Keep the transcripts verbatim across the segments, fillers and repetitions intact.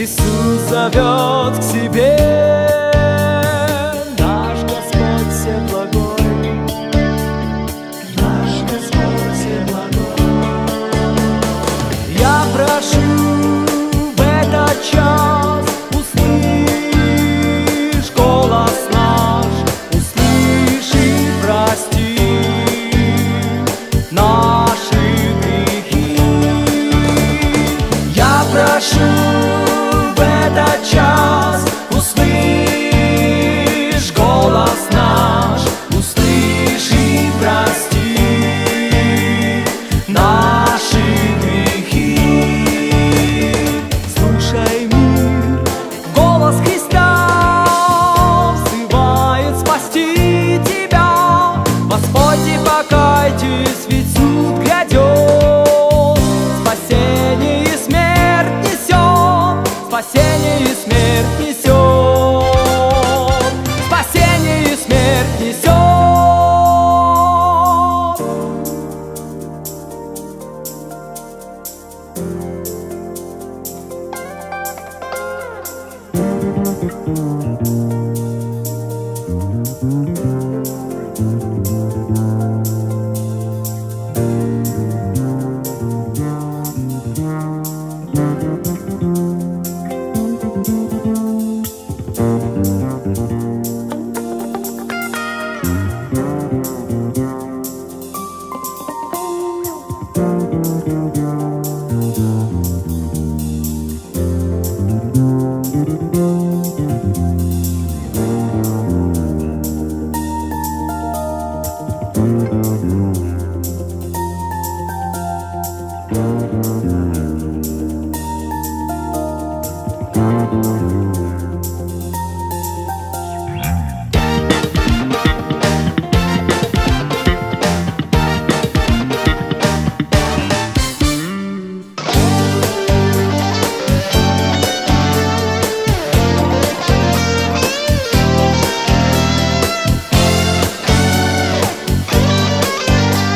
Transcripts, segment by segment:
Иисус зовет к себе. Наш Господь всеблагой, наш Господь всеблагой. Я прошу в этот час, услышь голос наш, услышь и прости наши грехи. Я прошу в этот час, услышь голос наш, услышь и прости наши грехи. Слушай, мир, голос Христа взывает спасти тебя. Господи, покайтесь, ведь суд грядет. Спасение и смерть несет, спасение и смерть несет, спасение и смерть несет.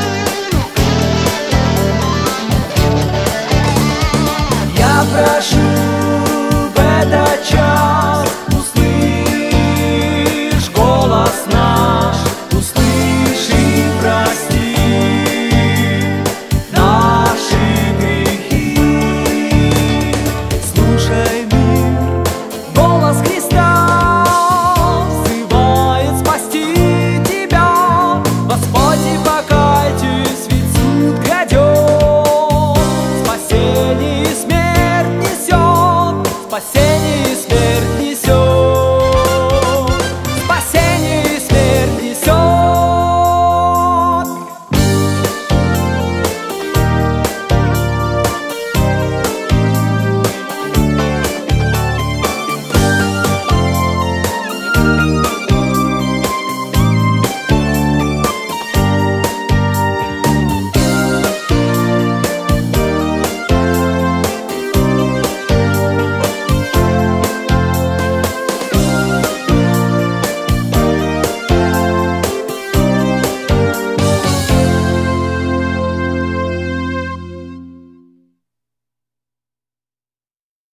Я прошу